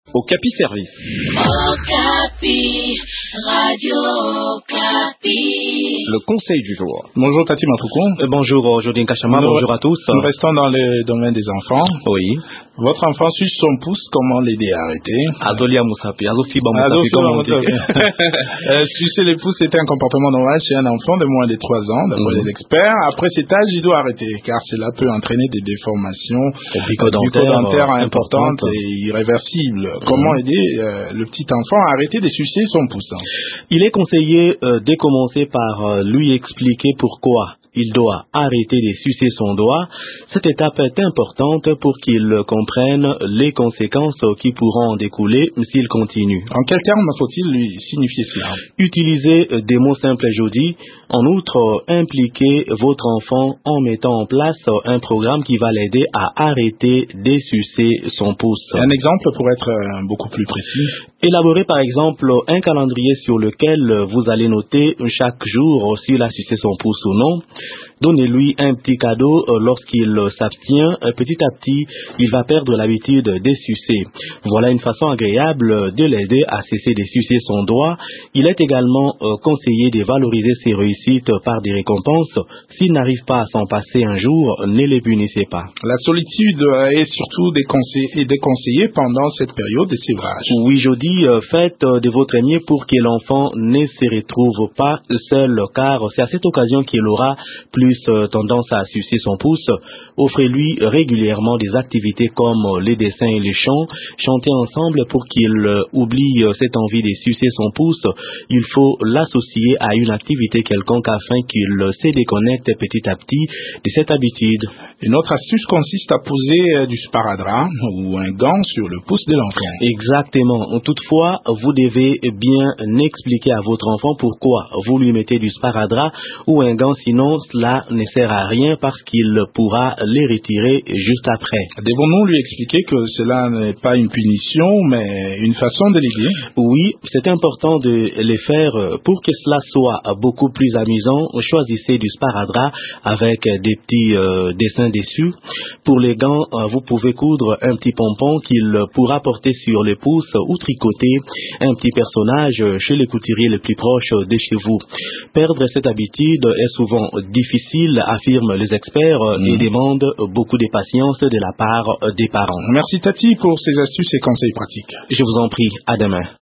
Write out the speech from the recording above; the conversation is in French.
Okapi Service. Okapi, Radio Okapi. Le conseil du jour. Bonjour Tati Mafoukou. Bonjour Jodine Kachama, bonjour à tous. Nous restons dans le domaine des enfants. Oui. Votre enfant suce son pouce, comment l'aider à arrêter? Azolia Moussapi, Azofiba Moussapi, comment on dit? Sucer les pouces est un comportement normal chez un enfant de moins de 3 ans, d'après les experts. Après cet âge, il doit arrêter, car cela peut entraîner des déformations bucco-dentaires importantes et irréversibles. Comment aider le petit enfant à arrêter de sucer son pouce? Il est conseillé de commencer par lui expliquer pourquoi il doit arrêter de sucer son doigt. Cette étape est importante pour qu'il comprenne les conséquences qui pourront en découler s'il continue. En quels termes faut-il lui signifier cela? Utilisez des mots simples et jolis. En outre, impliquez votre enfant en mettant en place un programme qui va l'aider à arrêter de sucer son pouce. Un exemple pour être beaucoup plus précis. Élaborez par exemple un calendrier sur lequel vous allez noter chaque jour s'il a sucé son pouce ou non. Donnez-lui un petit cadeau lorsqu'il s'abstient. Petit à petit, il va perdre l'habitude de sucer. Voilà une façon agréable de l'aider à cesser de sucer son doigt. Il est également conseillé de valoriser ses réussites par des récompenses. S'il n'arrive pas à s'en passer un jour, ne les punissez pas. La solitude est surtout déconseillée pendant cette période de sévrage. Oui, je dis, faites de votre mieux pour que l'enfant ne se retrouve pas seul, car c'est à cette occasion qu'il aura plus tendance à sucer son pouce. Offrez-lui régulièrement des activités comme les dessins et les chants. Chantez ensemble pour qu'il oublie cette envie de sucer son pouce. Il faut l'associer à une activité quelconque afin qu'il se déconnecte petit à petit de cette habitude. Une autre astuce consiste à poser du sparadrap ou un gant sur le pouce de l'enfant. Exactement. Toutefois, vous devez bien expliquer à votre enfant pourquoi vous lui mettez du sparadrap ou un gant, sinon cela ne sert à rien parce qu'il pourra les retirer juste après. Devons-nous lui expliquer que cela n'est pas une punition, mais une façon de l'aider? Oui, c'est important de les faire pour que cela soit beaucoup plus amusant. Choisissez du sparadrap avec des petits dessins dessus. Pour les gants, vous pouvez coudre un petit pompon qu'il pourra porter sur les pouces ou tricoter un petit personnage chez les couturiers les plus proches de chez vous. Perdre cette habitude est souvent difficile, affirment les experts, et demande beaucoup de patience de la part des parents. Merci Tati pour ces astuces et conseils pratiques. Je vous en prie, à demain.